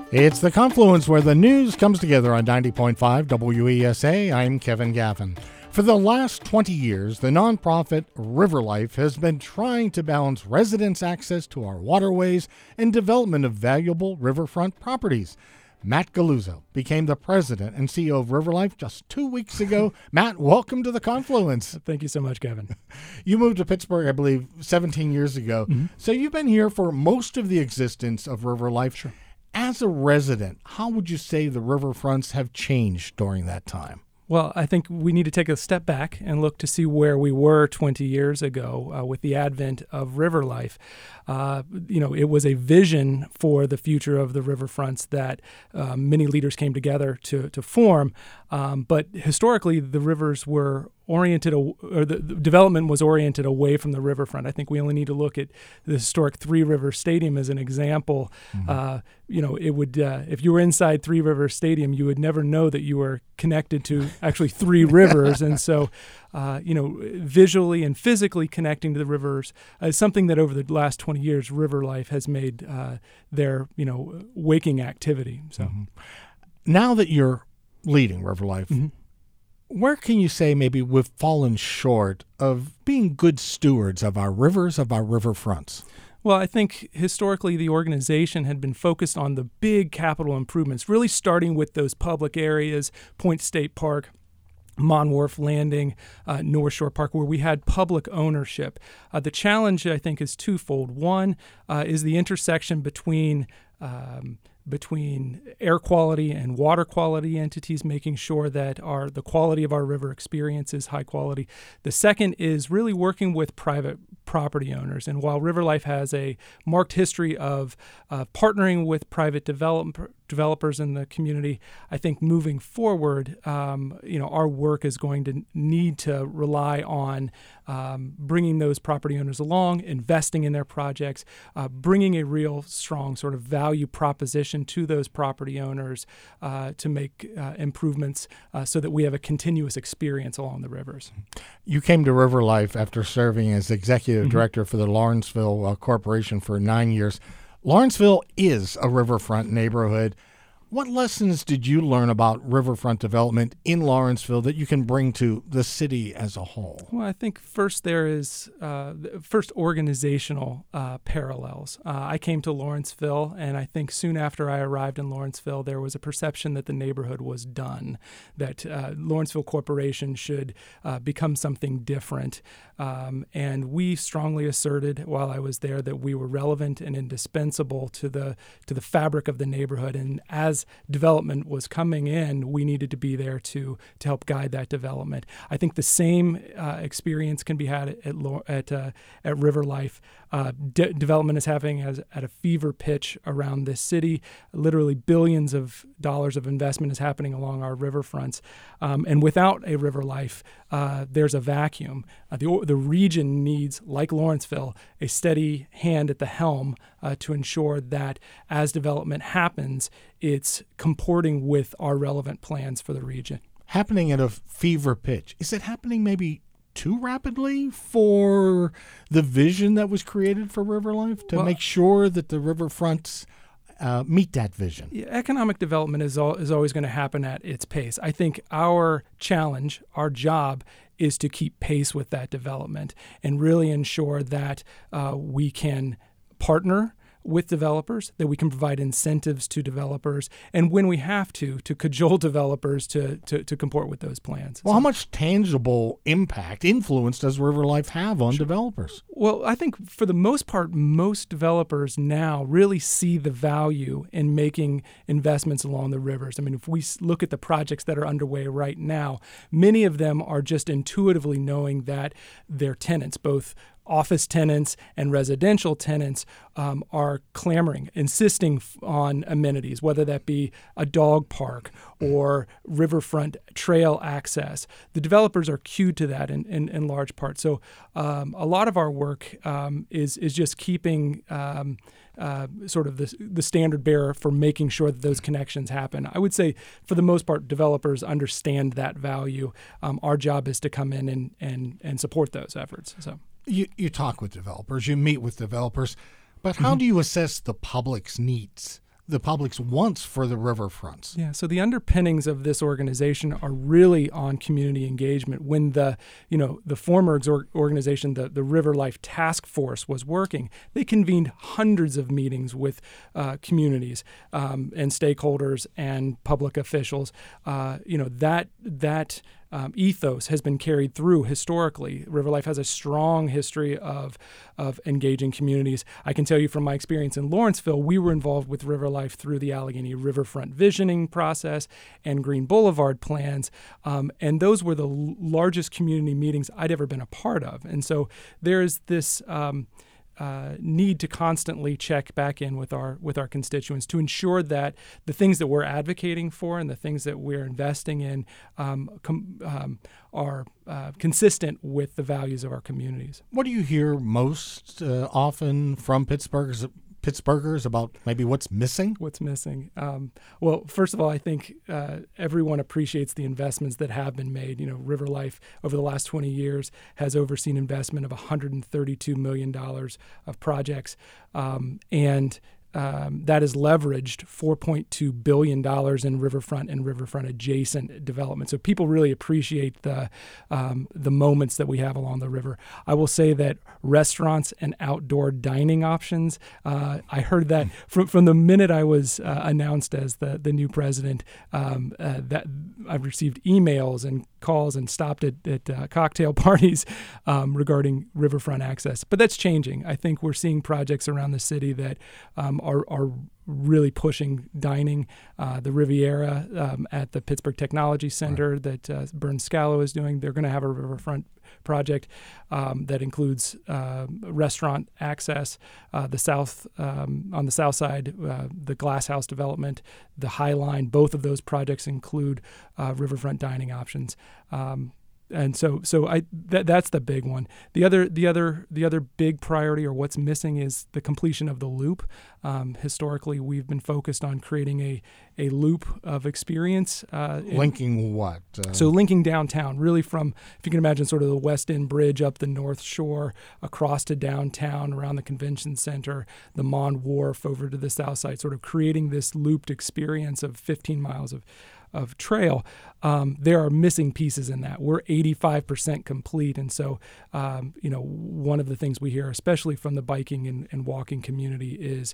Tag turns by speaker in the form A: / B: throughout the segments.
A: It's the confluence where the news comes together on 90.5 WESA. I'm Kevin Gavin. For the last 20 years, the nonprofit River Life has been trying to balance residents' access to our waterways and development of valuable riverfront properties. Matt Galuzzo became the president and CEO of River Life just 2 weeks ago. Matt, welcome to the confluence.
B: Thank you so much, Kevin.
A: You moved to Pittsburgh, I believe, 17 years ago. Mm-hmm. So you've been here for most of the existence of River Life.
B: Sure.
A: As a resident, how would you say the riverfronts have changed during that time?
B: Well, I think we need to take a step back and look to see where we were 20 years ago with the advent of River Life. It was a vision for the future of the riverfronts that many leaders came together to form. But historically, the rivers were oriented, or the development was oriented away from the riverfront. I think we only need to look at the historic Three River Stadium as an example. Mm-hmm. It would, if you were inside Three River Stadium, you would never know that you were connected to actually three rivers. And so, visually and physically connecting to the rivers is something that over the last 20 years, River Life has made their, waking activity. So,
A: mm-hmm. Now that you're leading River Life, mm-hmm. where can you say maybe we've fallen short of being good stewards of our rivers, of our riverfronts?
B: Well, I think historically the organization had been focused on the big capital improvements, really starting with those public areas, Point State Park, Mon Wharf Landing, North Shore Park, where we had public ownership. The challenge, I think, is twofold. One is the intersection between air quality and water quality entities, making sure that the quality of our river experience is high quality. The second is really working with private property owners. And while River Life has a marked history of partnering with private developers in the community, I think moving forward, our work is going to need to rely on bringing those property owners along, investing in their projects, bringing a real strong sort of value proposition to those property owners to make improvements so that we have a continuous experience along the rivers.
A: You came to River Life after serving as executive
B: mm-hmm.
A: director for the Lawrenceville Corporation for 9 years. Lawrenceville is a riverfront neighborhood. What lessons did you learn about riverfront development in Lawrenceville that you can bring to the city as a whole?
B: Well, I think first there is first organizational parallels. I came to Lawrenceville, and I think soon after I arrived in Lawrenceville, there was a perception that the neighborhood was done, that Lawrenceville Corporation should become something different. And we strongly asserted while I was there that we were relevant and indispensable to the fabric of the neighborhood. And as development was coming in, we needed to be there to help guide that development. I think the same experience can be had at River Life. Development is happening at a fever pitch around this city. Literally billions of dollars of investment is happening along our riverfronts. And without a River Life, there's a vacuum. The region needs, like Lawrenceville, a steady hand at the helm to ensure that as development happens, it's comporting with our relevant plans for the region.
A: Happening at a fever pitch. Is it happening maybe too rapidly for the vision that was created for River Life to make sure that the riverfronts meet that vision?
B: Yeah, economic development is always going to happen at its pace. I think our challenge, our job, is to keep pace with that development and really ensure that we can partner with developers, that we can provide incentives to developers, and when we have to cajole developers to comport with those plans.
A: Well, how much tangible influence does River Life have on developers?
B: Well, I think for the most part, most developers now really see the value in making investments along the rivers. I mean, if we look at the projects that are underway right now, many of them are just intuitively knowing that their tenants, both office tenants and residential tenants, are clamoring, insisting on amenities, whether that be a dog park or riverfront trail access. The developers are cued to that in large part. So a lot of our work is just keeping sort of the standard bearer for making sure that those connections happen. I would say for the most part, developers understand that value. Our job is to come in and support those efforts. So
A: you talk with developers, you meet with developers, but how do you assess the public's needs the public's wants for the riverfronts.
B: Yeah, so the underpinnings of this organization are really on community engagement. When the former organization, the River Life Task Force, was working, they convened hundreds of meetings with communities and stakeholders and public officials. That ethos has been carried through historically. River Life has a strong history of engaging communities. I can tell you from my experience in Lawrenceville, we were involved with River Life through the Allegheny Riverfront visioning process and Green Boulevard plans, and those were the largest community meetings I'd ever been a part of. And so there's this need to constantly check back in with our constituents to ensure that the things that we're advocating for and the things that we're investing in are consistent with the values of our communities.
A: What do you hear most often from Pittsburghers about maybe what's missing?
B: What's missing? Well, first of all, I think everyone appreciates the investments that have been made. River Life over the last 20 years has overseen investment of $132 million of projects, and that has leveraged $4.2 billion in riverfront and riverfront adjacent development. So people really appreciate the moments that we have along the river. I will say that restaurants and outdoor dining options, I heard that from the minute I was announced as the new president, that I've received emails and calls and stopped at cocktail parties regarding riverfront access. But that's changing. I think we're seeing projects around the city that are really pushing dining. The Riviera at the Pittsburgh Technology Center that Burns Scalo is doing, they're going to have a riverfront project that includes restaurant access. On the south side, the Glass House development, the High Line, both of those projects include riverfront dining options. And so that's the big one. The other big priority, or what's missing, is the completion of the loop. Historically, we've been focused on creating a loop of experience.
A: Linking what?
B: So linking downtown, really from, if you can imagine, sort of the West End Bridge up the North Shore, across to downtown, around the Convention Center, the Mon Wharf over to the south side, sort of creating this looped experience of 15 miles of trail. There are missing pieces in that. We're 85% complete. And so, one of the things we hear, especially from the biking and walking community, is,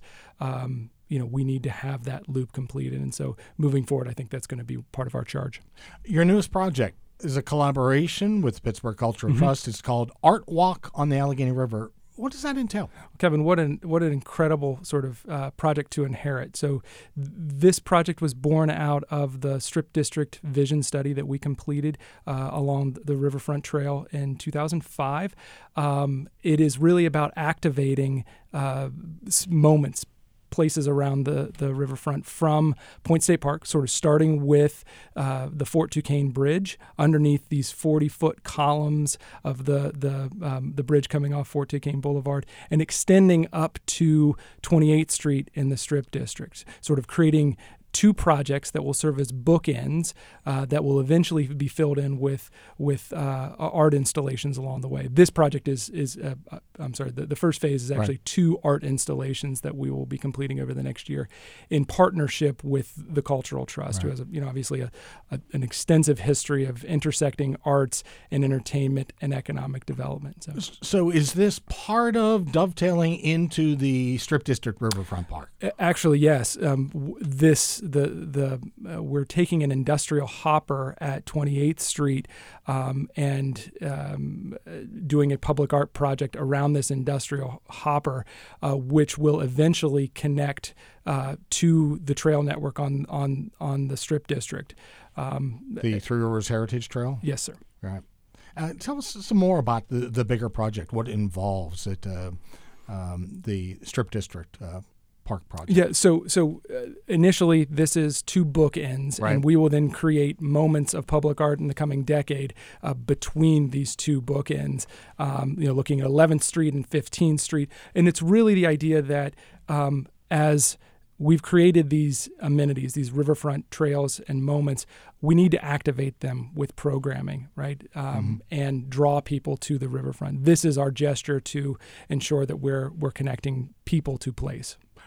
B: we need to have that loop completed. And so moving forward, I think that's going to be part of our charge.
A: Your newest project is a collaboration with Pittsburgh Cultural Trust. It's called Art Walk on the Allegheny River. What does that entail?
B: Kevin, what an incredible sort of project to inherit. So this project was born out of the Strip District vision study that we completed along the Riverfront Trail in 2005. It is really about activating moments, places around the riverfront from Point State Park, sort of starting with the Fort Duquesne Bridge, underneath these 40-foot columns of the bridge coming off Fort Duquesne Boulevard, and extending up to 28th Street in the Strip District, sort of creating two projects that will serve as bookends that will eventually be filled in with art installations along the way. This project the first phase is actually two art installations that we will be completing over the next year in partnership with the Cultural Trust, who has obviously an extensive history of intersecting arts and entertainment and economic development.
A: So is this part of dovetailing into the Strip District Riverfront Park?
B: Actually, yes. We're taking an industrial hopper at 28th Street and doing a public art project around this industrial hopper, which will eventually connect to the trail network on the Strip District.
A: The Three Rivers Heritage Trail?
B: Yes, sir.
A: Right. Tell us some more about the bigger project, what it involves at the Strip District Park project.
B: Yeah, so initially this is two bookends, and we will then create moments of public art in the coming decade between these two bookends, looking at 11th Street and 15th Street. And it's really the idea that as we've created these amenities, these riverfront trails and moments, we need to activate them with programming, right? And draw people to the riverfront. This is our gesture to ensure that we're connecting people to place.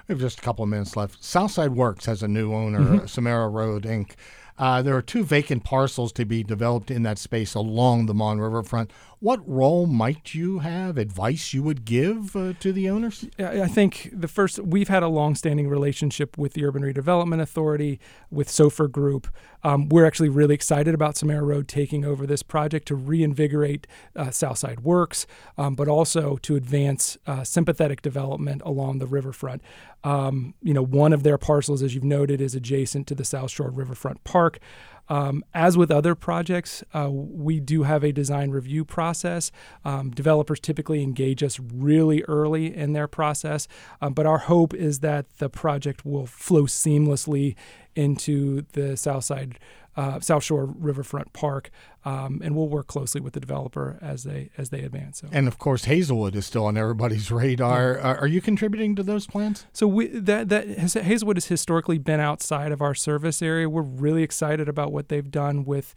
A: We have just a couple of minutes left. Southside Works has a new owner, Samara Road, Inc. There are 2 vacant parcels to be developed in that space along the Mon Riverfront. What role might you have, advice you would give to the owners?
B: I think we've had a long-standing relationship with the Urban Redevelopment Authority, with Sofer Group. We're actually really excited about Samara Road taking over this project to reinvigorate Southside Works, but also to advance sympathetic development along the riverfront. One of their parcels, as you've noted, is adjacent to the South Shore Riverfront Park. As with other projects, we do have a design review process. Developers typically engage us really early in their process, but our hope is that the project will flow seamlessly into the South Shore Riverfront Park, and we'll work closely with the developer as they advance. So.
A: And of course, Hazelwood is still on everybody's radar. Yeah. Are you contributing to those plans?
B: So Hazelwood has historically been outside of our service area. We're really excited about what they've done with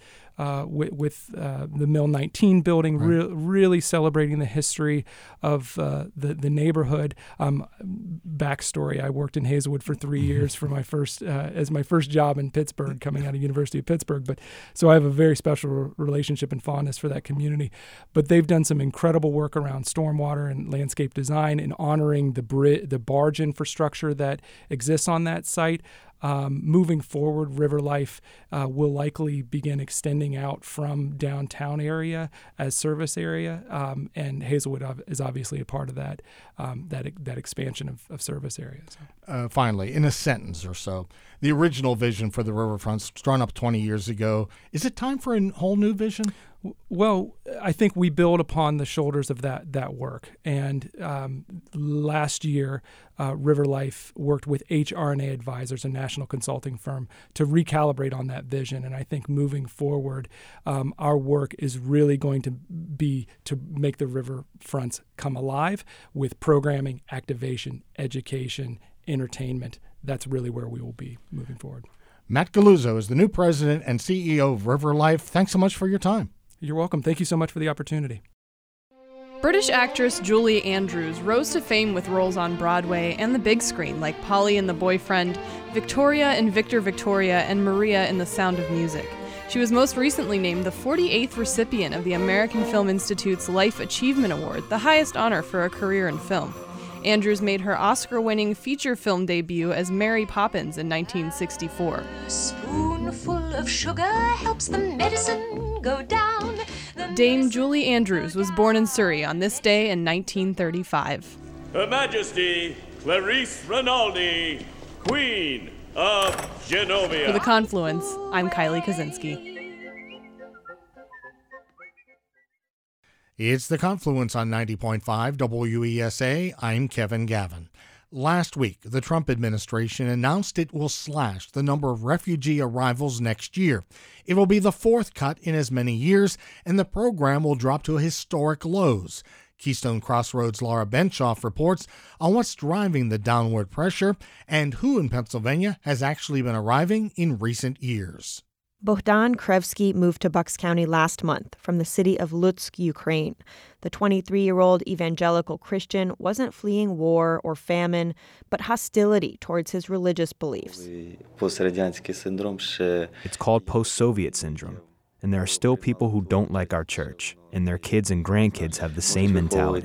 B: the Mill 19 building, right. Really celebrating the history of the neighborhood. Backstory: I worked in Hazelwood for 3 years for my first job in Pittsburgh, coming out of University of Pittsburgh. But so I have a very special relationship and fondness for that community. But they've done some incredible work around stormwater and landscape design and honoring the barge infrastructure that exists on that site. Moving forward, River Life will likely begin extending out from downtown area as service area, and Hazelwood is obviously a part of that expansion of service areas.
A: Finally, in a sentence or so, the original vision for the riverfronts drawn up 20 years ago. Is it time for a whole new vision?
B: Well, I think we build upon the shoulders of that work. And last year, River Life worked with HR&A Advisors, a national consulting firm, to recalibrate on that vision. And I think moving forward, our work is really going to be to make the riverfronts come alive with programming, activation, education, entertainment. That's really where we will be moving forward.
A: Matt Galluzzo is the new president and CEO of River Life. Thanks so much for your time.
B: You're welcome. Thank you so much for the opportunity.
C: British actress Julie Andrews rose to fame with roles on Broadway and the big screen like Polly and the Boyfriend, Victoria in Victor Victoria, and Maria in The Sound of Music. She was most recently named the 48th recipient of the American Film Institute's Life Achievement Award, the highest honor for a career in film. Andrews made her Oscar-winning feature film debut as Mary Poppins in 1964.
D: A spoonful of sugar helps the medicine go down.
C: Dame Julie Andrews was born in Surrey on this day in 1935.
E: Her Majesty Clarice Rinaldi, Queen of Genovia.
C: For The Confluence, I'm Kylie Kaczynski.
A: It's The Confluence on 90.5 WESA. I'm Kevin Gavin. Last week, the Trump administration announced it will slash the number of refugee arrivals next year. It will be the 4th cut in as many years, and the program will drop to historic lows. Keystone Crossroads' Laura Benshoff reports on what's driving the downward pressure and who in Pennsylvania has actually been arriving in recent years.
F: Bohdan Krevsky moved to Bucks County last month from the city of Lutsk, Ukraine. The 23-year-old evangelical Christian wasn't fleeing war or famine, but hostility towards his religious beliefs.
G: It's called post-Soviet syndrome, and there are still people who don't like our church, and their kids and grandkids have the same mentality.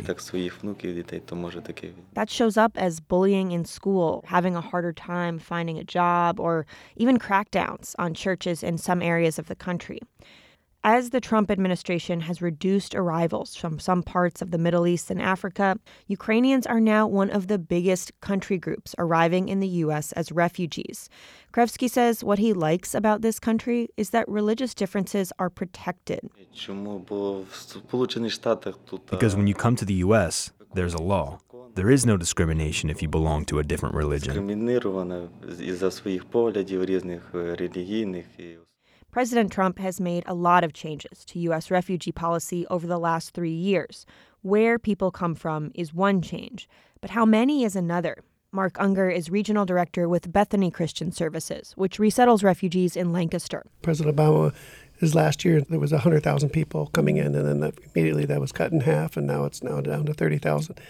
F: That shows up as bullying in school, having a harder time finding a job, or even crackdowns on churches in some areas of the country. As the Trump administration has reduced arrivals from some parts of the Middle East and Africa, Ukrainians are now one of the biggest country groups arriving in the U.S. as refugees. Krevsky says what he likes about this country is that religious differences are protected.
G: Because when you come to the U.S., there's a law. There is no discrimination if you belong to a different religion.
F: President Trump has made a lot of changes to U.S. refugee policy over the last 3 years. Where people come from is one change, but how many is another. Mark Unger is regional director with Bethany Christian Services, which resettles refugees in Lancaster.
H: President Obama, his last year, there was 100,000 people coming in, and then immediately that was cut in half, and now it's down to 30,000.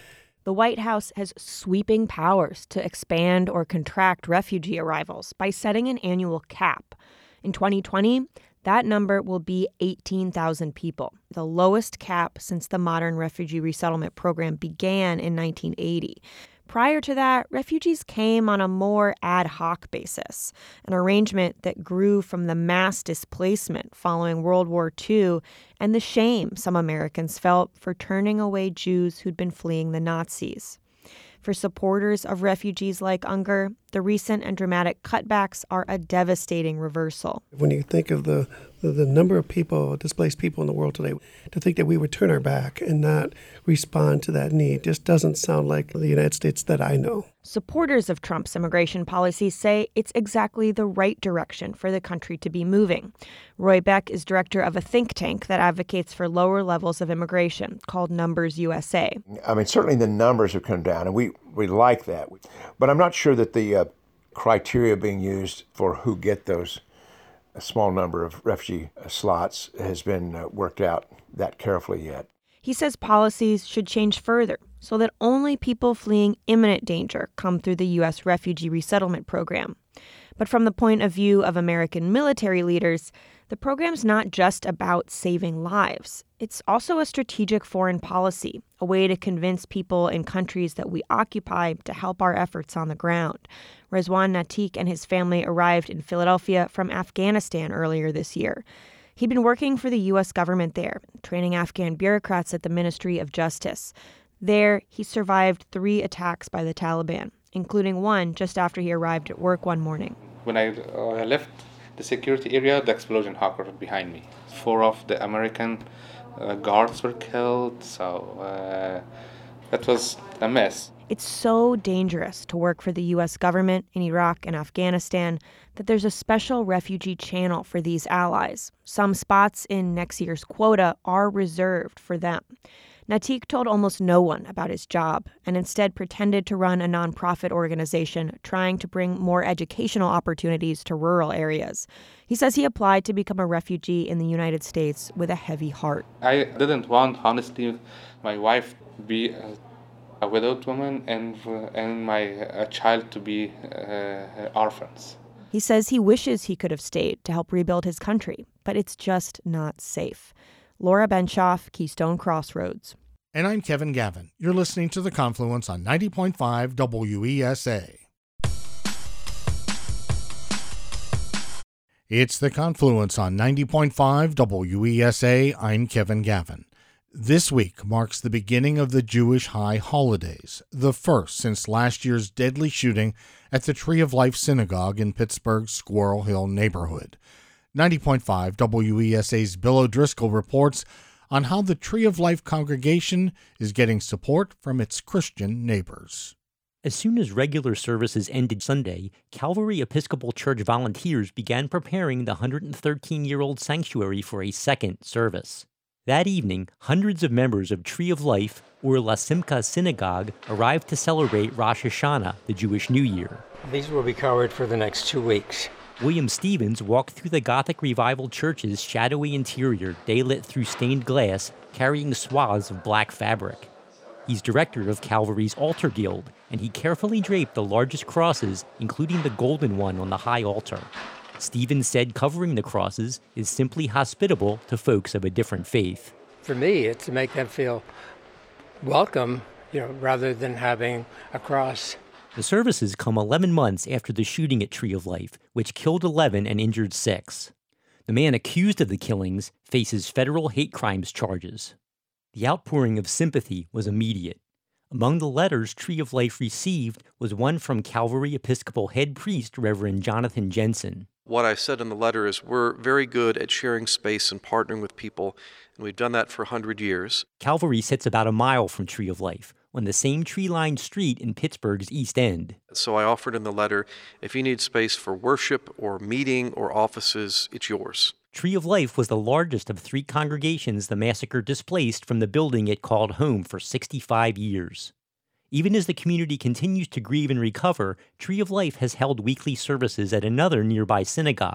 F: The White House has sweeping powers to expand or contract refugee arrivals by setting an annual cap. In 2020, that number will be 18,000 people, the lowest cap since the modern refugee resettlement program began in 1980. Prior to that, refugees came on a more ad hoc basis, an arrangement that grew from the mass displacement following World War II and the shame some Americans felt for turning away Jews who'd been fleeing the Nazis. For supporters of refugees like Unger, the recent and dramatic cutbacks are a devastating reversal.
H: When you think of the number of people, displaced people in the world today, to think that we would turn our back and not respond to that need just doesn't sound like the United States that I know.
F: Supporters of Trump's immigration policies say it's exactly the right direction for the country to be moving. Roy Beck is director of a think tank that advocates for lower levels of immigration called Numbers USA.
I: I mean, certainly the numbers have come down, and we like that. But I'm not sure that the criteria being used for who get those a small number of refugee slots has been worked out that carefully yet.
F: He says policies should change further so that only people fleeing imminent danger come through the U.S. refugee resettlement program. But from the point of view of American military leaders, the program's not just about saving lives. It's also a strategic foreign policy, a way to convince people in countries that we occupy to help our efforts on the ground. Rezwan Natik and his family arrived in Philadelphia from Afghanistan earlier this year. He'd been working for the U.S. government there, training Afghan bureaucrats at the Ministry of Justice. There, he survived 3 attacks by the Taliban, including one just after he arrived at work one morning.
J: When I left the security area, the explosion occurred behind me. 4 of the American guards were killed, so that was a mess.
F: It's so dangerous to work for the U.S. government in Iraq and Afghanistan that there's a special refugee channel for these allies. Some spots in next year's quota are reserved for them. Natik told almost no one about his job and instead pretended to run a nonprofit organization trying to bring more educational opportunities to rural areas. He says he applied to become a refugee in the United States with a heavy heart.
J: I didn't want, honestly, my wife to be a widowed woman and my child to be orphans.
F: He says he wishes he could have stayed to help rebuild his country, but it's just not safe. Laura Benshoff, Keystone Crossroads.
A: And I'm Kevin Gavin. You're listening to The Confluence on 90.5 WESA. It's The Confluence on 90.5 WESA. I'm Kevin Gavin. This week marks the beginning of the Jewish High Holidays, the first since last year's deadly shooting at the Tree of Life Synagogue in Pittsburgh's Squirrel Hill neighborhood. 90.5 WESA's Bill O'Driscoll reports on how the Tree of Life congregation is getting support from its Christian neighbors.
K: As soon as regular services ended Sunday, Calvary Episcopal Church volunteers began preparing the 113-year-old sanctuary for a second service. That evening, hundreds of members of Tree of Life, or La Simcha Synagogue, arrived to celebrate Rosh Hashanah, the Jewish New Year.
L: These will be covered for the next 2 weeks.
K: William Stevens walked through the Gothic Revival Church's shadowy interior, daylit through stained glass, carrying swaths of black fabric. He's director of Calvary's Altar Guild, and he carefully draped the largest crosses, including the golden one on the high altar. Stevens said covering the crosses is simply hospitable to folks of a different faith.
L: For me, it's to make them feel welcome, rather than having a cross.
K: The services come 11 months after the shooting at Tree of Life, which killed 11 and injured 6. The man accused of the killings faces federal hate crimes charges. The outpouring of sympathy was immediate. Among the letters Tree of Life received was one from Calvary Episcopal head priest Reverend Jonathan Jensen.
M: What I said in the letter is we're very good at sharing space and partnering with people, and we've done that for 100 years.
K: Calvary sits about a mile from Tree of Life, on the same tree-lined street in Pittsburgh's East End.
M: So I offered in the letter, if you need space for worship or meeting or offices, it's yours.
K: Tree of Life was the largest of 3 congregations the massacre displaced from the building it called home for 65 years. Even as the community continues to grieve and recover, Tree of Life has held weekly services at another nearby synagogue.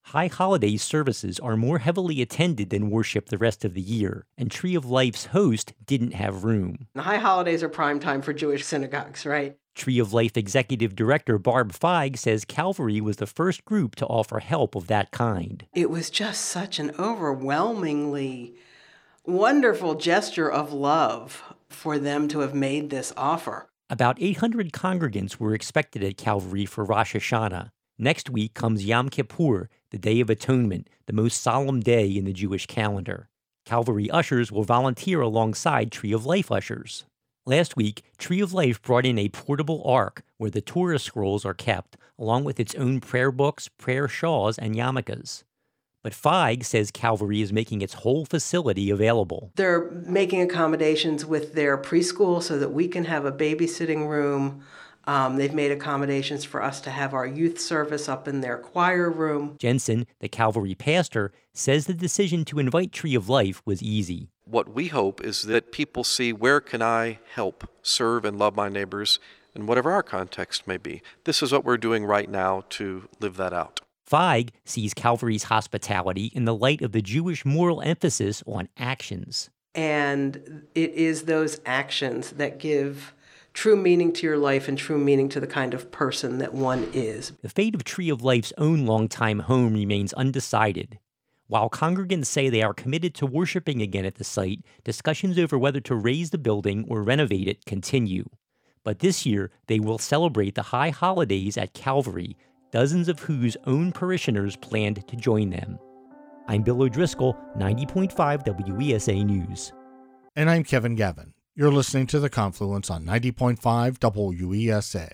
K: High holiday services are more heavily attended than worship the rest of the year, and Tree of Life's host didn't have room.
N: The high holidays are prime time for Jewish synagogues, right?
K: Tree of Life Executive Director Barb Feig says Calvary was the first group to offer help of that kind.
N: It was just such an overwhelmingly wonderful gesture of love for them to have made this offer.
K: About 800 congregants were expected at Calvary for Rosh Hashanah. Next week comes Yom Kippur, the Day of Atonement, the most solemn day in the Jewish calendar. Calvary ushers will volunteer alongside Tree of Life ushers. Last week, Tree of Life brought in a portable ark where the Torah scrolls are kept, along with its own prayer books, prayer shawls, and yarmulkes. But Feig says Calvary is making its whole facility available.
N: They're making accommodations with their preschool so that we can have a babysitting room. They've made accommodations for us to have our youth service up in their choir room.
K: Jensen, the Calvary pastor, says the decision to invite Tree of Life was easy.
M: What we hope is that people see, where can I help serve and love my neighbors in whatever our context may be. This is what we're doing right now to live that out.
K: Feig sees Calvary's hospitality in the light of the Jewish moral emphasis on actions.
N: And it is those actions that give true meaning to your life and true meaning to the kind of person that one is.
K: The fate of Tree of Life's own longtime home remains undecided. While congregants say they are committed to worshiping again at the site, discussions over whether to raise the building or renovate it continue. But this year, they will celebrate the high holidays at Calvary, dozens of whose own parishioners planned to join them. I'm Bill O'Driscoll, 90.5 WESA News.
A: And I'm Kevin Gavin. You're listening to The Confluence on 90.5 WESA.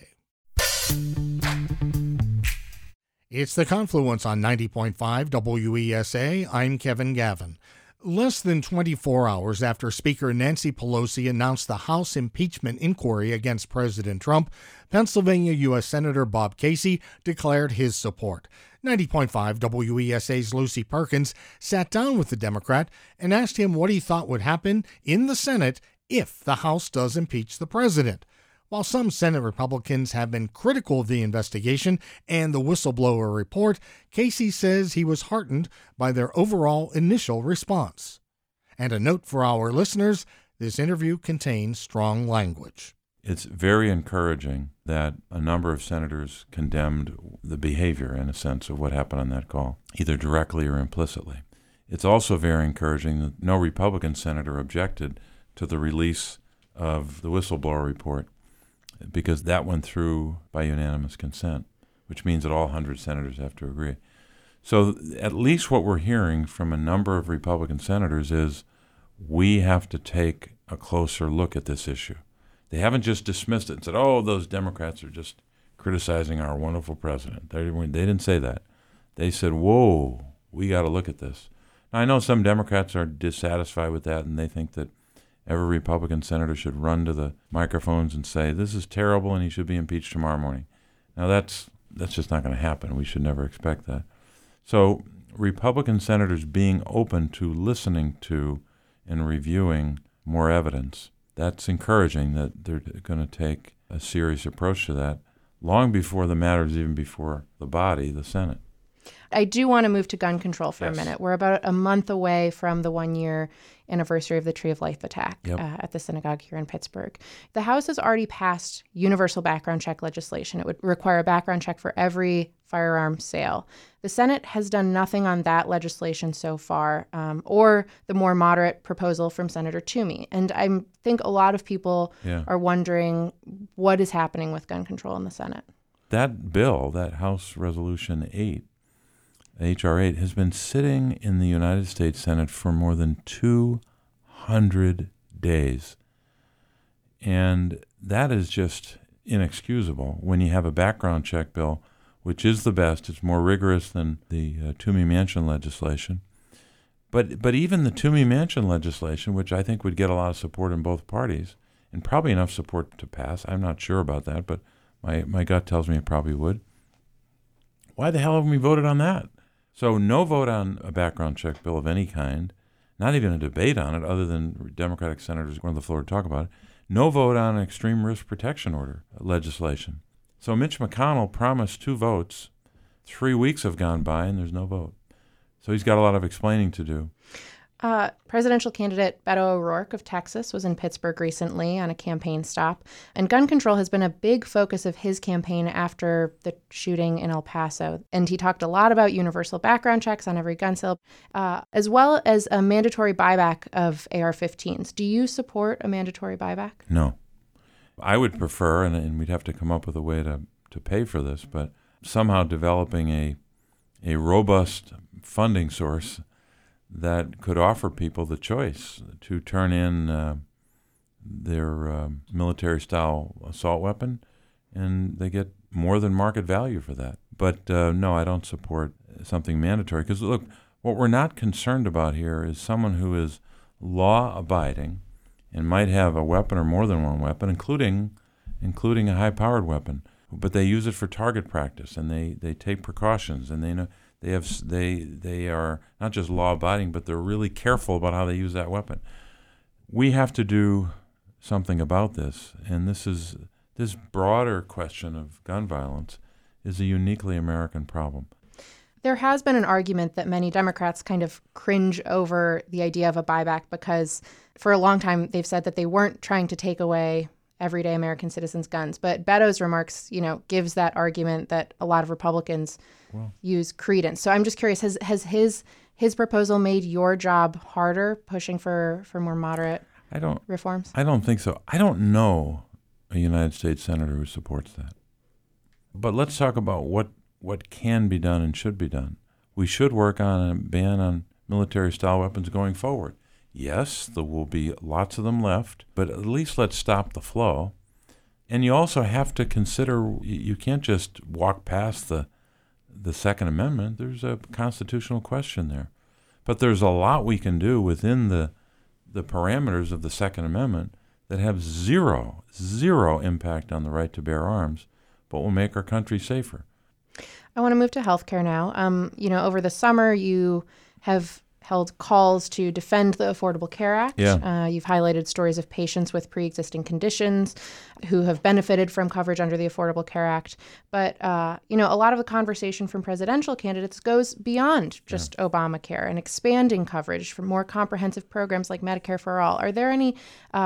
A: It's The Confluence on 90.5 WESA. I'm Kevin Gavin. Less than 24 hours after Speaker Nancy Pelosi announced the House impeachment inquiry against President Trump, Pennsylvania U.S. Senator Bob Casey declared his support. 90.5 WESA's Lucy Perkins sat down with the Democrat and asked him what he thought would happen in the Senate if the House does impeach the president. While some Senate Republicans have been critical of the investigation and the whistleblower report, Casey says he was heartened by their overall initial response. And a note for our listeners, this interview contains strong language.
O: It's very encouraging that a number of senators condemned the behavior, in a sense, of what happened on that call, either directly or implicitly. It's also very encouraging that no Republican senator objected to the release of the whistleblower report, because that went through by unanimous consent, which means that all 100 senators have to agree. So at least what we're hearing from a number of Republican senators is we have to take a closer look at this issue. They haven't just dismissed it and said, oh, those Democrats are just criticizing our wonderful president. They didn't say that. They said, whoa, we got to look at this. Now, I know some Democrats are dissatisfied with that, and they think that every Republican senator should run to the microphones and say, this is terrible and he should be impeached tomorrow morning. Now, that's just not going to happen. We should never expect that. So Republican senators being open to listening to and reviewing more evidence, that's encouraging that they're going to take a serious approach to that long before the matter is even before the body, the Senate.
P: I do want to move to gun control for a minute. We're about a month away from the 1-year anniversary of the Tree of Life attack at the synagogue here in Pittsburgh. The House has already passed universal background check legislation. It would require a background check for every firearm sale. The Senate has done nothing on that legislation so far, or the more moderate proposal from Senator Toomey. And I think a lot of people are wondering what is happening with gun control in the Senate.
O: That bill, that House Resolution 8, H.R. 8, has been sitting in the United States Senate for more than 200 days. And that is just inexcusable when you have a background check bill, which is the best. It's more rigorous than the Toomey-Manchin legislation. But even the Toomey-Manchin legislation, which I think would get a lot of support in both parties, and probably enough support to pass, I'm not sure about that, but my gut tells me it probably would. Why the hell haven't we voted on that? So no vote on a background check bill of any kind, not even a debate on it other than Democratic senators going to the floor to talk about it. No vote on an extreme risk protection order legislation. So Mitch McConnell promised 2 votes 3 weeks have gone by and there's no vote. So he's got a lot of explaining to do.
P: Presidential candidate Beto O'Rourke of Texas was in Pittsburgh recently on a campaign stop, and gun control has been a big focus of his campaign after the shooting in El Paso. And he talked a lot about universal background checks on every gun sale, as well as a mandatory buyback of AR-15s. Do you support a mandatory buyback?
O: No. I would prefer, and we'd have to come up with a way to pay for this, but somehow developing a robust funding source that could offer people the choice to turn in their military-style assault weapon, and they get more than market value for that. But no, I don't support something mandatory. Because, look, what we're not concerned about here is someone who is law-abiding and might have a weapon or more than one weapon, including a high-powered weapon, but they use it for target practice, and they take precautions, and they know they are not just law-abiding, but they're really careful about how they use that weapon. We have to do something about this, and this broader question of gun violence is a uniquely American problem.
P: There has been an argument that many Democrats kind of cringe over the idea of a buyback because for a long time they've said that they weren't trying to take away everyday American citizens' guns. But Beto's remarks, gives that argument that a lot of Republicans use credence. So I'm just curious, has his proposal made your job harder, pushing for more moderate reforms?
O: I don't think so. I don't know a United States senator who supports that. But let's talk about what can be done and should be done. We should work on a ban on military-style weapons going forward. Yes, there will be lots of them left, but at least let's stop the flow. And you also have to consider, you can't just walk past the Second Amendment. There's a constitutional question there. But there's a lot we can do within the parameters of the Second Amendment that have zero impact on the right to bear arms, but will make our country safer.
P: I want to move to healthcare now. Over the summer, you have held calls to defend the Affordable Care Act.
O: Yeah.
P: You've highlighted stories of patients with pre-existing conditions who have benefited from coverage under the Affordable Care Act. But, a lot of the conversation from presidential candidates goes beyond just Obamacare and expanding coverage for more comprehensive programs like Medicare for All. Are there any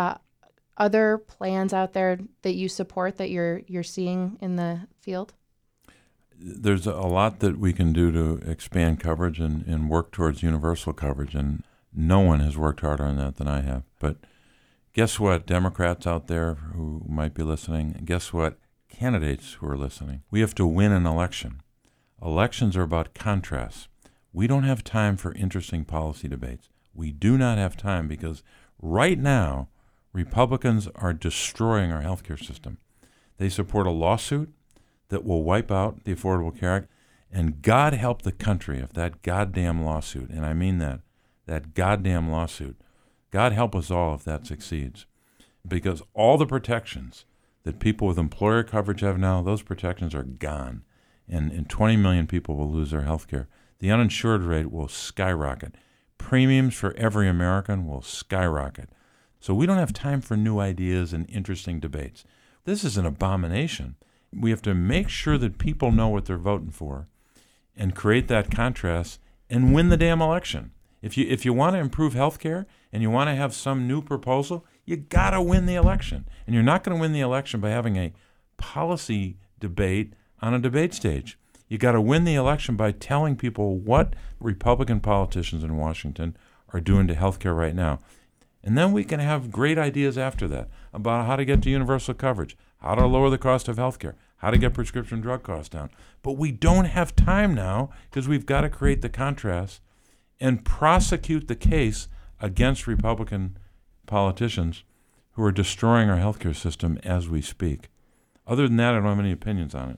P: other plans out there that you support that you're seeing in the field?
O: There's a lot that we can do to expand coverage and work towards universal coverage, and no one has worked harder on that than I have. But guess what, Democrats out there who might be listening, guess what, candidates who are listening, we have to win an election. Elections are about contrasts. We don't have time for interesting policy debates. We do not have time because right now, Republicans are destroying our healthcare system. They support a lawsuit that will wipe out the Affordable Care Act, and God help the country if that goddamn lawsuit, and I mean that goddamn lawsuit, God help us all if that succeeds. Because all the protections that people with employer coverage have now, those protections are gone, and 20 million people will lose their health care. The uninsured rate will skyrocket. Premiums for every American will skyrocket. So we don't have time for new ideas and interesting debates. This is an abomination. We have to make sure that people know what they're voting for and create that contrast and win the damn election. If you want to improve health care and you want to have some new proposal, you got to win the election. And you're not going to win the election by having a policy debate on a debate stage. You got to win the election by telling people what Republican politicians in Washington are doing to health care right now. And then we can have great ideas after that about how to get to universal coverage, how to lower the cost of health care, how to get prescription drug costs down. But we don't have time now because we've got to create the contrast and prosecute the case against Republican politicians who are destroying our healthcare system as we speak. Other than that, I don't have any opinions on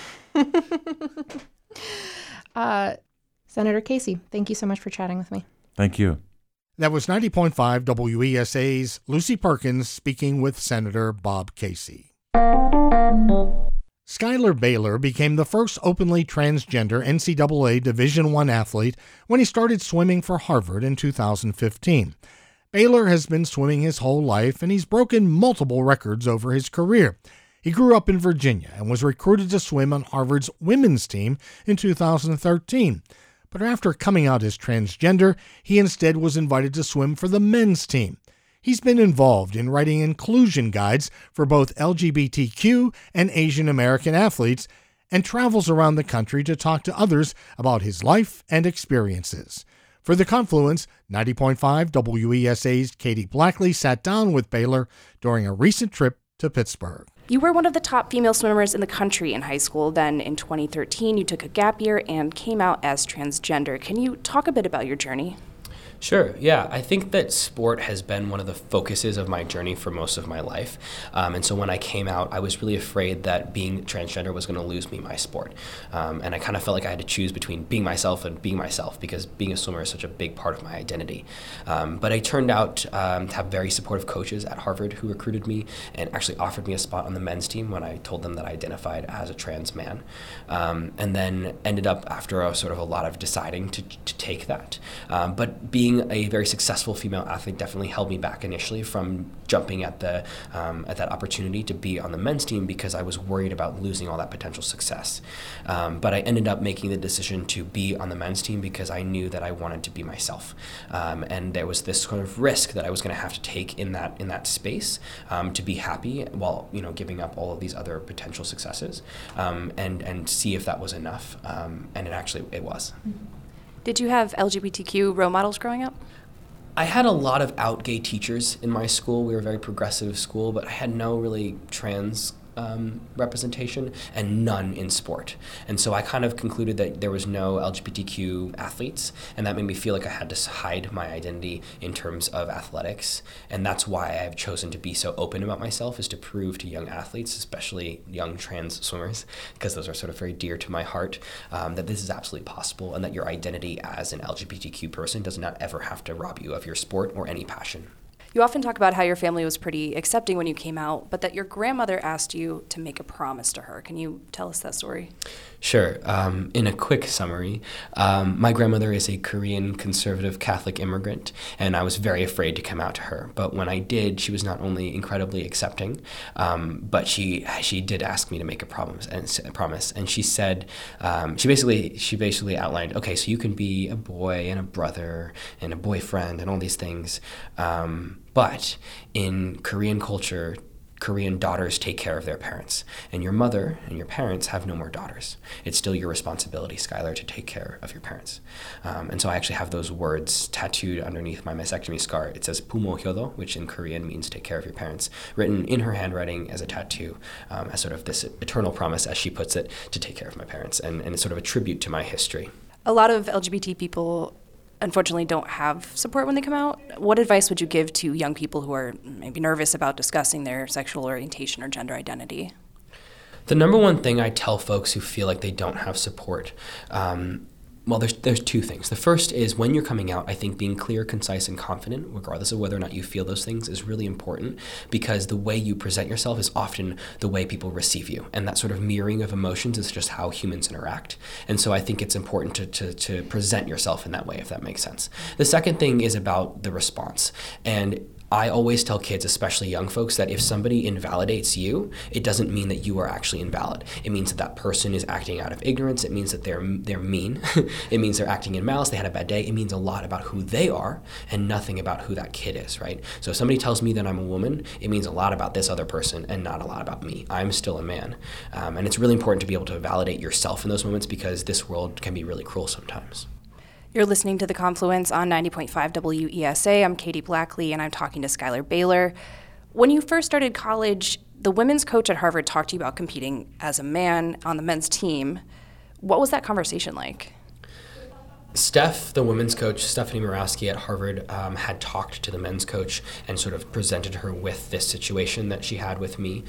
P: it. Senator Casey, thank you so much for chatting with me.
O: Thank you.
A: That was 90.5 WESA's Lucy Perkins speaking with Senator Bob Casey. Skylar Baylor became the first openly transgender NCAA Division I athlete when he started swimming for Harvard in 2015. Baylor has been swimming his whole life, and he's broken multiple records over his career. He grew up in Virginia and was recruited to swim on Harvard's women's team in 2013. But after coming out as transgender, he instead was invited to swim for the men's team. He's been involved in writing inclusion guides for both LGBTQ and Asian American athletes and travels around the country to talk to others about his life and experiences. For The Confluence, 90.5 WESA's Katie Blackley sat down with Baylor during a recent trip to Pittsburgh.
Q: You were one of the top female swimmers in the country in high school. Then in 2013, you took a gap year and came out as transgender. Can you talk a bit about your journey?
R: Sure, yeah. I think that sport has been one of the focuses of my journey for most of my life. And so when I came out, I was really afraid that being transgender was going to lose me my sport. And I kind of felt like I had to choose between being myself and being myself because being a swimmer is such a big part of my identity. But I turned out to have very supportive coaches at Harvard who recruited me and actually offered me a spot on the men's team when I told them that I identified as a trans man. And then ended up after a lot of deciding to take that. But being a very successful female athlete definitely held me back initially from jumping at that opportunity to be on the men's team because I was worried about losing all that potential success. But I ended up making the decision to be on the men's team because I knew that I wanted to be myself. And there was this kind of risk that I was going to have to take in that space to be happy while giving up all of these other potential successes and see if that was enough. And it was.
Q: Did you have LGBTQ role models growing up?
R: I had a lot of out gay teachers in my school. We were a very progressive school, but I had no really trans representation and none in sport. And so I kind of concluded that there was no LGBTQ athletes, and that made me feel like I had to hide my identity in terms of athletics. And that's why I've chosen to be so open about myself, is to prove to young athletes, especially young trans swimmers, because those are sort of very dear to my heart, that this is absolutely possible and that your identity as an LGBTQ person does not ever have to rob you of your sport or any passion.
Q: You often talk about how your family was pretty accepting when you came out, but that your grandmother asked you to make a promise to her. Can you tell us that story?
R: Sure. In a quick summary, my grandmother is a Korean conservative Catholic immigrant, and I was very afraid to come out to her. But when I did, she was not only incredibly accepting, but she did ask me to make a promise. And she said, she basically outlined, okay, so you can be a boy and a brother and a boyfriend and all these things. But in Korean culture, Korean daughters take care of their parents, and your mother and your parents have no more daughters. It's still your responsibility, Skylar, to take care of your parents. And so I actually have those words tattooed underneath my mastectomy scar. It says Pumo Hyodo, which in Korean means take care of your parents, written in her handwriting as a tattoo, as sort of this eternal promise, as she puts it, to take care of my parents. And it's sort of a tribute to my history.
Q: A lot of LGBT people unfortunately don't have support when they come out. What advice would you give to young people who are maybe nervous about discussing their sexual orientation or gender identity?
R: The number one thing I tell folks who feel like they don't have support, well, there's two things. The first is when you're coming out, I think being clear, concise, and confident, regardless of whether or not you feel those things, is really important because the way you present yourself is often the way people receive you. And that sort of mirroring of emotions is just how humans interact. And so I think it's important to present yourself in that way, if that makes sense. The second thing is about the response. And I always tell kids, especially young folks, that if somebody invalidates you, it doesn't mean that you are actually invalid. It means that that person is acting out of ignorance. It means that they're mean. It means they're acting in malice. They had a bad day. It means a lot about who they are and nothing about who that kid is, right? So if somebody tells me that I'm a woman, it means a lot about this other person and not a lot about me. I'm still a man. And it's really important to be able to validate yourself in those moments because this world can be really cruel sometimes.
Q: You're listening to The Confluence on 90.5 WESA. I'm Katie Blackley, and I'm talking to Skylar Baylor. When you first started college, the women's coach at Harvard talked to you about competing as a man on the men's team. What was that conversation like?
R: Steph, the women's coach, Stephanie Morawski at Harvard, had talked to the men's coach and sort of presented her with this situation that she had with me.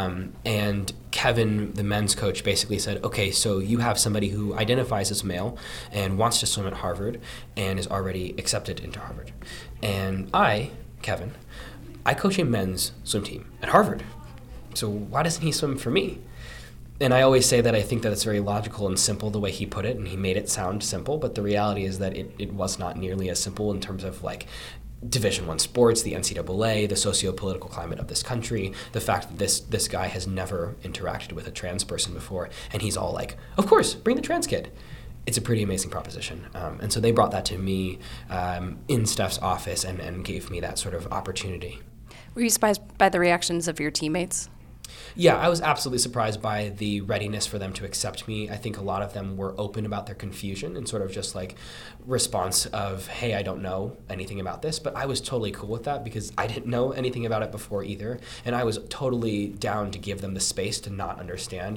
R: And Kevin, the men's coach, basically said, okay, so you have somebody who identifies as male and wants to swim at Harvard and is already accepted into Harvard. And I, Kevin, I coach a men's swim team at Harvard. So why doesn't he swim for me? And I always say that I think that it's very logical and simple the way he put it, and he made it sound simple, but the reality is that it was not nearly as simple in terms of like Division I sports, the NCAA, the socio-political climate of this country, the fact that this guy has never interacted with a trans person before, and he's all like, of course, bring the trans kid. It's a pretty amazing proposition. And so they brought that to me in Steph's office and gave me that sort of opportunity.
Q: Were you surprised by the reactions of your teammates?
R: Yeah, I was absolutely surprised by the readiness for them to accept me. I think a lot of them were open about their confusion and sort of just like response of, hey, I don't know anything about this. But I was totally cool with that because I didn't know anything about it before either. And I was totally down to give them the space to not understand.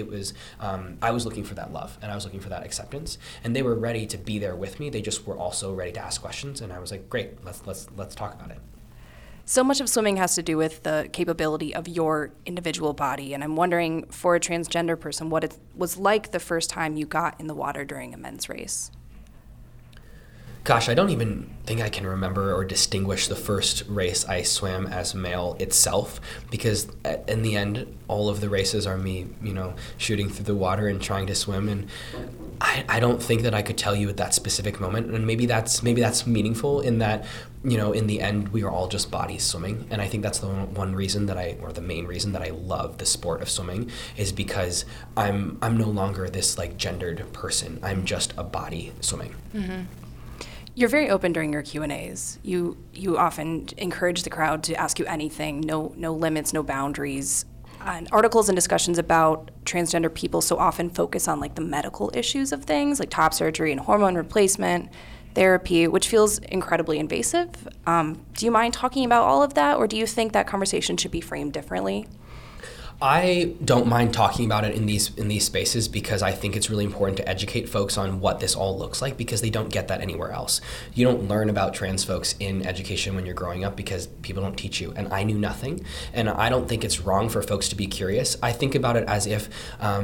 R: I was looking for that love and I was looking for that acceptance. And they were ready to be there with me. They just were also ready to ask questions. And I was like, great, let's talk about it.
Q: So much of swimming has to do with the capability of your individual body, and I'm wondering, for a transgender person, what it was like the first time you got in the water during a men's race.
R: Gosh, I don't even think I can remember or distinguish the first race I swam as male itself, because in the end, all of the races are me, shooting through the water and trying to swim, and I don't think that I could tell you at that specific moment, and maybe that's meaningful in that, in the end, we are all just bodies swimming, and I think that's the one reason the main reason that I love the sport of swimming is because I'm no longer this like gendered person. I'm just a body swimming.
Q: Mm-hmm. You're very open during your Q&As. You often encourage the crowd to ask you anything, no limits, no boundaries. And articles and discussions about transgender people so often focus on like the medical issues of things, like top surgery and hormone replacement, therapy, which feels incredibly invasive. Do you mind talking about all of that, or do you think that conversation should be framed differently?
R: I don't mind talking about it in these spaces because I think it's really important to educate folks on what this all looks like because they don't get that anywhere else. You don't learn about trans folks in education when you're growing up because people don't teach you, and I knew nothing. And I don't think it's wrong for folks to be curious. I think about it as if,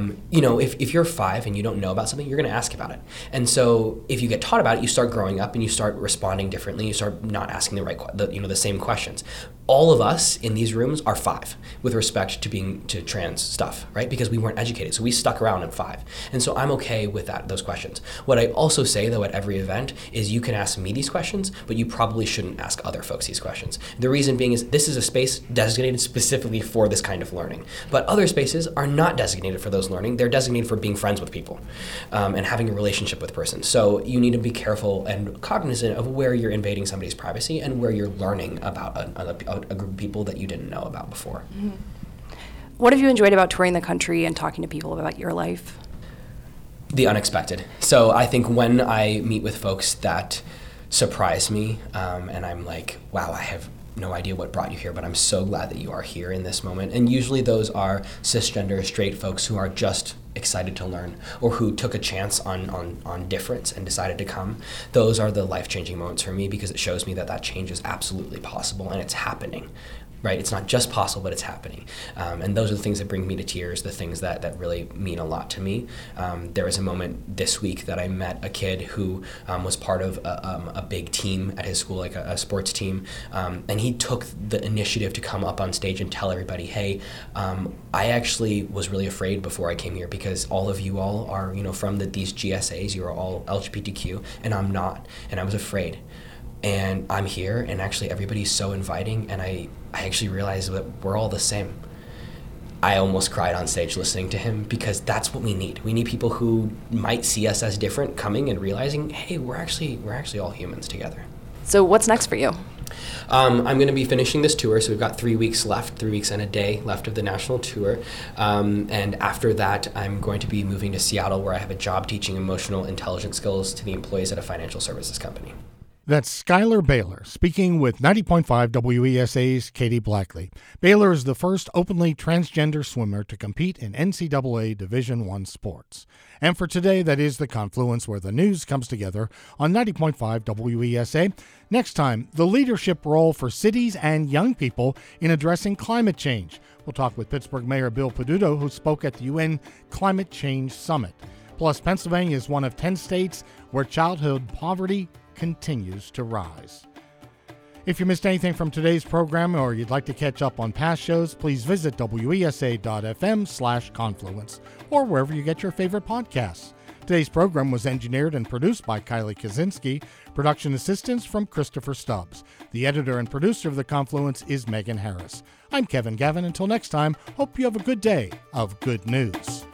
R: if you're 5 and you don't know about something, you're going to ask about it. And so if you get taught about it, you start growing up and you start responding differently. You start not asking the same questions. All of us in these rooms are 5 with respect to trans stuff, right? Because we weren't educated, so we stuck around at 5. And so I'm okay with those questions. What I also say, though, at every event is you can ask me these questions, but you probably shouldn't ask other folks these questions. The reason being is this is a space designated specifically for this kind of learning. But other spaces are not designated for those learning. They're designated for being friends with people and having a relationship with persons. So you need to be careful and cognizant of where you're invading somebody's privacy and where you're learning about a group of people that you didn't know about before.
Q: Mm-hmm. What have you enjoyed about touring the country and talking to people about your life?
R: The unexpected. So I think when I meet with folks that surprise me and I'm like, wow, I have no idea what brought you here, but I'm so glad that you are here in this moment. And usually those are cisgender, straight folks who are just excited to learn or who took a chance on difference and decided to come. Those are the life-changing moments for me because it shows me that change is absolutely possible and it's happening. Right? It's not just possible, but it's happening. And those are the things that bring me to tears, the things that really mean a lot to me. There was a moment this week that I met a kid who was part of a big team at his school, like a sports team, and he took the initiative to come up on stage and tell everybody, hey, I actually was really afraid before I came here because all of you all are, from these GSAs, you're all LGBTQ, and I'm not, and I was afraid. And I'm here, and actually everybody's so inviting, and I actually realized that we're all the same. I almost cried on stage listening to him because that's what we need. We need people who might see us as different coming and realizing, hey, we're actually all humans together.
Q: So what's next for you?
R: I'm going to be finishing this tour, so we've got 3 weeks left, 3 weeks and a day left of the national tour. And after that, I'm going to be moving to Seattle, where I have a job teaching emotional intelligence skills to the employees at a financial services company.
A: That's Skylar Baylor speaking with 90.5 WESA's Katie Blackley. Baylor is the first openly transgender swimmer to compete in NCAA Division I sports. And for today, that is the confluence where the news comes together on 90.5 WESA. Next time, the leadership role for cities and young people in addressing climate change. We'll talk with Pittsburgh Mayor Bill Peduto, who spoke at the UN Climate Change Summit. Plus, Pennsylvania is one of 10 states where childhood poverty continues to rise. If you missed anything from today's program or you'd like to catch up on past shows, please visit wesa.fm/confluence or wherever you get your favorite podcasts. Today's program was engineered and produced by Kylie Kaczynski. Production assistance from Christopher Stubbs. The editor and producer of The Confluence is Megan Harris. I'm Kevin Gavin. Until next time, hope you have a good day of good news.